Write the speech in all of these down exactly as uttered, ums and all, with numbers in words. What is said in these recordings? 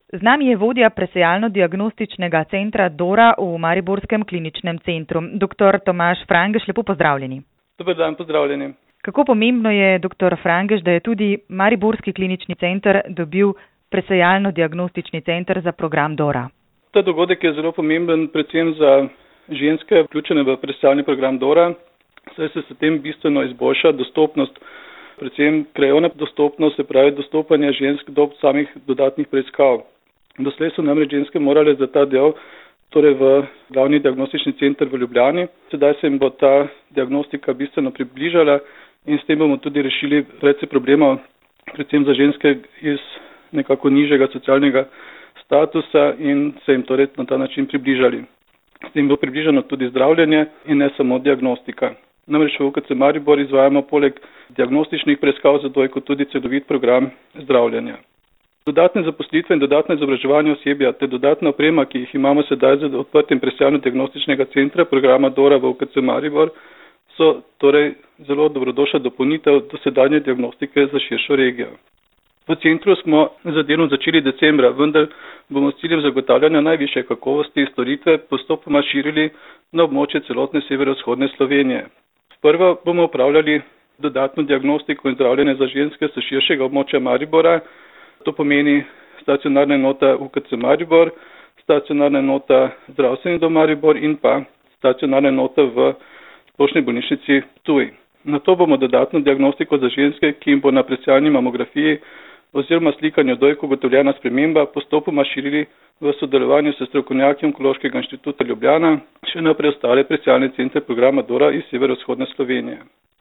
Z nami je vodja presejalno-diagnostičnega centra Dora v Mariborskem kliničnem centru, doktor Tomaž Frangež. Lepo pozdravljeni. Dober dan, pozdravljeni. Kako pomembno je, doktor Frangež, da je tudi Mariborski klinični center dobil presejalno-diagnostični center za program Dora? Ta dogodek je zelo pomemben predvsem za ženske, vključene v presejalni program Dora, saj se s tem bistveno izboljša dostopnost, predvsem krajevna dostopnost, se pravi dostopanje žensk do samih dodatnih preiskav. Doslej so namreč ženske morale za ta del, torej v glavni diagnostični center v Ljubljani. Sedaj se jim bo ta diagnostika bistveno približala in s tem bomo tudi rešili precej problemov, predvsem za ženske iz nekako nižjega socialnega statusa in se jim torej na ta način približali. S tem bo približano tudi zdravljenje in ne samo diagnostika. Namreč v U K C Maribor izvajamo poleg diagnostičnih preiskav za dojko tudi celovit program zdravljenja. Dodatne zaposlitve in dodatne izobraževanje osebja ter dodatna oprema, ki jih imamo sedaj za odprtjem presejalno-diagnostičnega centra programa Dora v U K C Maribor, so torej zelo dobrodošla dopolnitev dosedanje diagnostike za širšo regijo. V centru smo z delom začeli decembra, vendar bomo s ciljem zagotavljanja najvišje kakovosti storitve postopoma širili na območje celotne severovzhodne Slovenije. Sprva bomo upravljali dodatno diagnostiko in zdravljenje za ženske s širšega območja Maribora. To pomeni stacionarna enota U K C Maribor, stacionarna enota Zdravstveni dom Maribor in pa stacionarna enota v Splošni bolnišnici Ptuj. Na to bomo dodatno diagnostiko za ženske, ki jim bo na presejalni mamografiji oziroma slikanju dojk ugotovljena sprememba, postopoma širili v sodelovanju s strokovnjaki Onkološkega inštituta Ljubljana, še na preostale presejalne centre programa Dora iz severovzhodne Slovenije.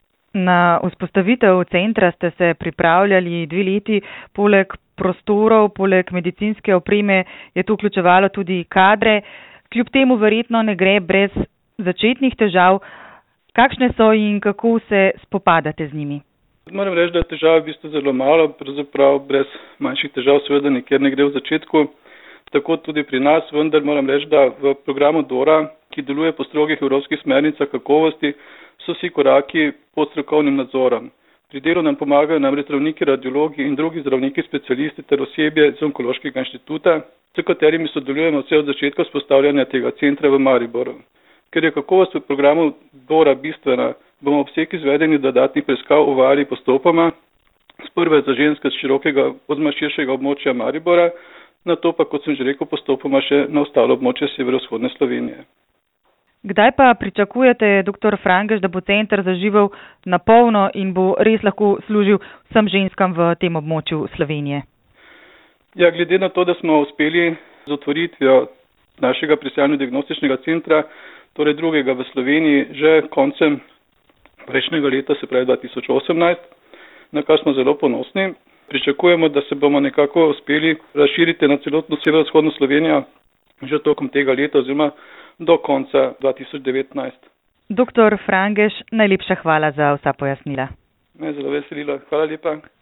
Na vzpostavitev centra ste se pripravljali dve leti, poleg prostorov, poleg medicinske opreme je to vključevalo tudi kadre. Kljub temu verjetno ne gre brez začetnih težav. Kakšne so in kako se spopadate z njimi? Moram reči, da je težav v bistvu zelo malo, pravzaprav brez manjših težav seveda nikjer ne gre v začetku. Tako tudi pri nas, vendar moram reči, da v programu Dora, ki deluje po strogih evropskih smernicah kakovosti, so vsi koraki pod strokovnim nadzorom. Pri delu nam pomagajo namreč zdravniki, radiologi in drugi zdravniki specialisti ter osebje z Onkološkega inštituta, s katerimi sodelujemo vse od začetka vzpostavljanja tega centra v Mariboru. Ker je kakovost v programu Dora bistvena, bomo obseg izvedenih dodatnih preiskav uvajali postopoma, sprva za ženske z širokega oziroma širšega območja Maribora, nato pa, kot sem že rekel, postopoma še na ostalo območje severovzhodne Slovenije. Kdaj pa pričakujete, doktor Frangež, da bo center zaživel na polno in bo res lahko služil vsem ženskam v tem območju Slovenije? Ja, glede na to, da smo uspeli z otvoritvijo našega presejalno-diagnostičnega centra, torej drugega v Sloveniji, že koncem prejšnjega leta, se pravi dva tisoč osemnajst, na kar smo zelo ponosni, pričakujemo, da se bomo nekako uspeli razširiti na celotno severovzhodno Slovenijo že tokom tega leta oziroma do konca dva tisoč devetnajst. Doktor Frangež, najlepša hvala za vsa pojasnila. Me je zelo veselilo. Hvala lepa.